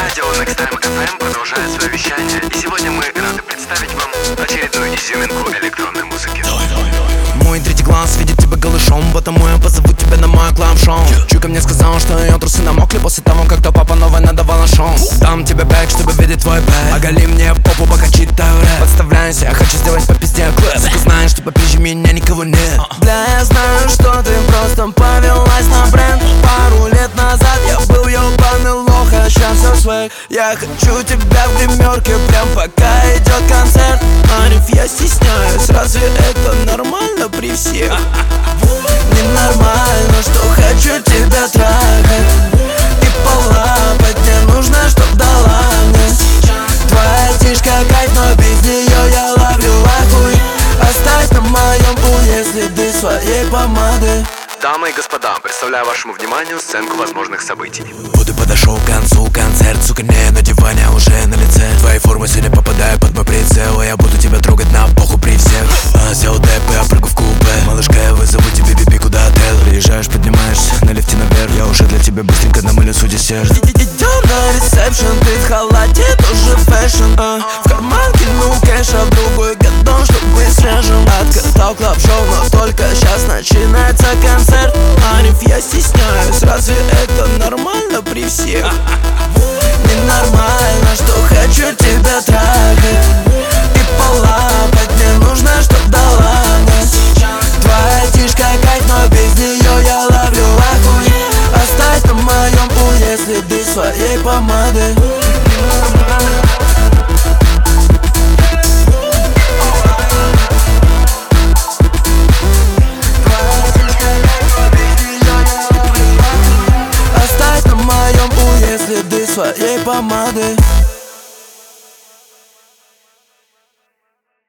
Радио Next Time FM продолжает свое вещание. И сегодня мы рады представить вам очередную изюминку электронной музыки. Мой третий глаз видит тебя голышом, потому я позову тебя на мой клаб-шоу. Чуйка мне сказал, что ее трусы намокли после того, как то папа новый надавал на шоу. Дам тебе бэк, чтобы видеть твой бэк. Оголи мне попу, пока читаю рэп. Подставляюсь, я хочу сделать по пизде клэп. Сука, знаешь, что поближе меня никого нет. Бля, я знаю, что ты просто повелась на бренд. Пару лет назад я был ёбаный лох, а сейчас все свек. Я хочу тебя в гримерке, прям пока идет концерт. Ариф, я стесняюсь, разве это нормально при всех? Ненормально, что хочу тебя трахать и полапать, мне нужно, чтоб дала мне. Твоя тишка кайф, но без нее я ловлю ахуй. Оставь на моем пуле следы своей помады. Дамы и господа, представляю вашему вниманию сценку возможных событий. Вот и подошел к концу концерт, сука, не на диване, а уже на лице. Твои формы сегодня попадают под мой прицел, и я буду тебя трогать на поху при всех. Сделал деп, я прыгу в купе. Малышка, я вызову тебе биби, куда отель. Приезжаешь, поднимаешься на лифте наверх. Я уже для тебя быстренько намылю судьи десерт. Идем на ресепшн, ты в халате, тоже фэшн. В карман кинул кэш, а в другой готов, чтобы срежем. Откатал клаб-шоу, но только сейчас начинается концерт. Ариф, я стесняюсь, разве это нормально при всех? Ненормально, что хочу тебя трахать и полапать, мне нужно, чтоб дала мне. Твоя тишка кайф, но без нее я ловлю ахуй. Оставь на моем пуле следы своей помады. Оставь на моем пуле следы своей помады.